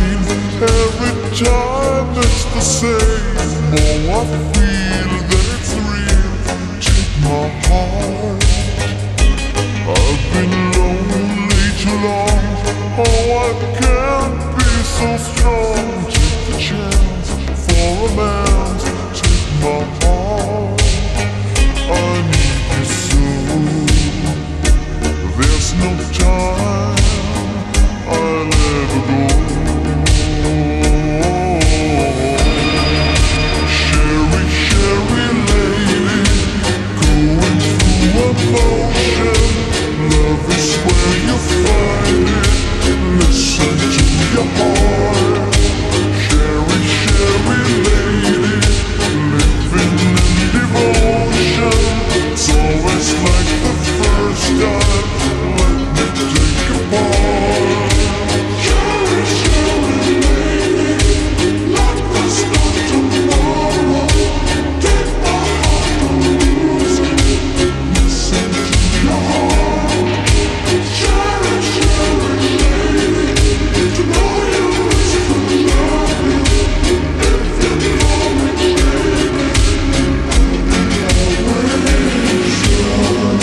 pain. Every time it's the same. Oh, I feel that it's real. Take my heart. I've been lonely too long. Oh, I can't be so strong. Take the chance for a man. Take my heart. I need you so. There's no time. I'll never go. Sherry, Sherry lady, going through emotion. Love is where you find it. Listen to your heart. Sherry, Sherry lady, living in devotion. It's always like the first time. Let me take a part. Sherry, Sherry lady, like there's no tomorrow. Take my heart, don't lose it. Listen to your heart. Sherry, Sherry lady, to know you is to love you. If you know me, baby, always yours.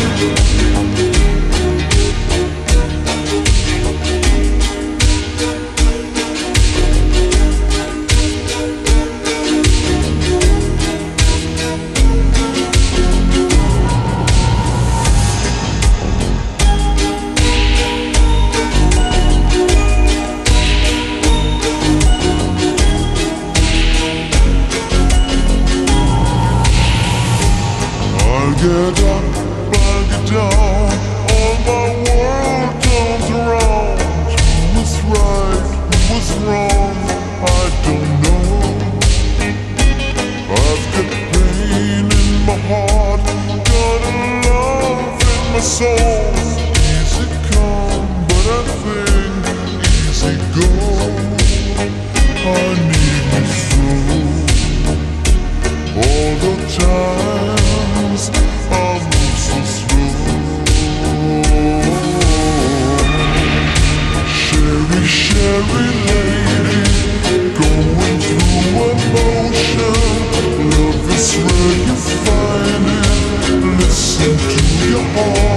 I get up, I get down, all my world turns around. Who was right, who was wrong, I don't know. I've got pain in my heart, got a love in my soul. Easy come, but I think easy go. I need you so. All the times I move so slow. Sherry, Sherry lady, going through emotion. Love is where you find it. Listen to your heart.